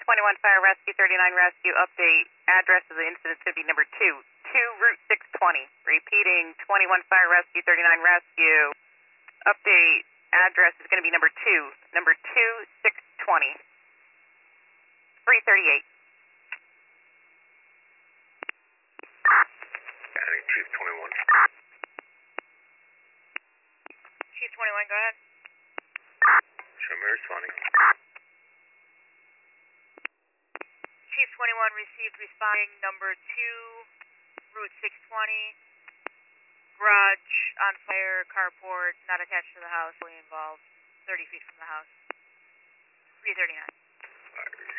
21 Fire Rescue 39 Rescue update. Address of the incident should be number 2 Route 620. Repeating, 21 Fire Rescue 39 Rescue update. Address is going to be number 620. 338. Adding Chief 21. Chief 21, go ahead. Show me responding. Chief 21 received responding number 2, Route 620. Garage on fire, carport, not attached to the house, fully involved, 30 feet from the house. 339.